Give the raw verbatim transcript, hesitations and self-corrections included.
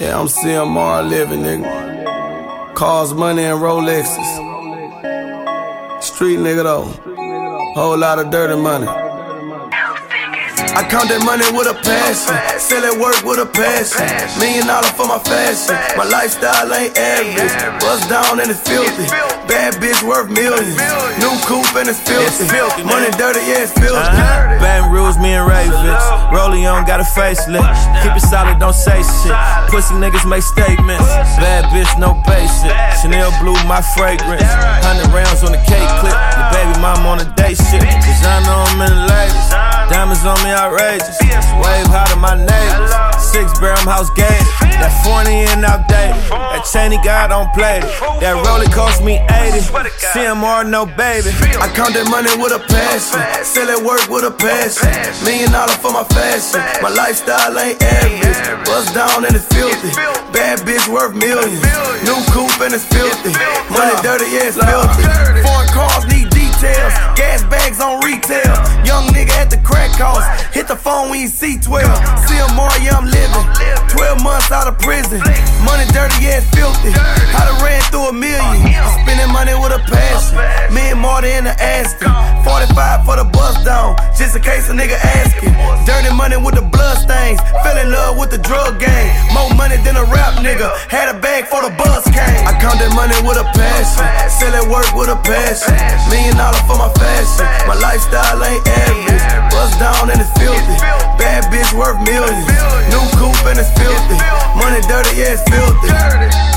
Yeah, I'm C M R living, nigga. Cars, money, and Rolexes. Street nigga though. Whole lot of dirty money. I count that money with a passion. Sell that work with a passion. Million dollar for my fashion. My lifestyle ain't average. Bust down and it's filthy. Bad bitch worth millions. New coupe and it's filthy. Money dirty, yeah, it's filthy. Uh-huh. Baton Rouge, me and Ravens. Rollie on got a facelift. Keep it solid, don't say shit. Pussy niggas make statements. Bad bitch, no basic. Chanel blue, my fragrance. Hundred rounds on the cake clip. Your baby mama on a day shit. Cause I know I'm in the latest. Diamonds on me outrageous. Wave high to my neighbors. Six barrel house gated. That forty and outdated. That Cheney guy don't play it. That Rollie cost me eighty. C M R no baby. I count that money with a passion. Sell that work with a passion. Million dollar for my fashion. My lifestyle ain't average. Bust down and it's filthy. Bad bitch worth millions. New coupe and it's filthy. Money dirty, yeah, it's filthy. Foreign cars need details. Gas bags on retail. Young nigga at the crack house. Hit the phone when you see twelve. C M R, yeah, I'm living. twelve months out of prison. Money dirty, yeah, it's filthy. I done ran through a million. Spending money with a passion. Me and Marty in the Aston. forty-five for the bust down. Just in case a nigga asking. Dirty money with the blood stains. Fell in love with the drug game. More money than a rap nigga. Had a bag for the bus came. I count that money with a passion. Sell that work with a passion. Million dollar for my fashion. My lifestyle ain't average. Bust down and it's filthy. Bad bitch worth millions. New coupe and it's filthy. Money dirty, yeah, it's filthy.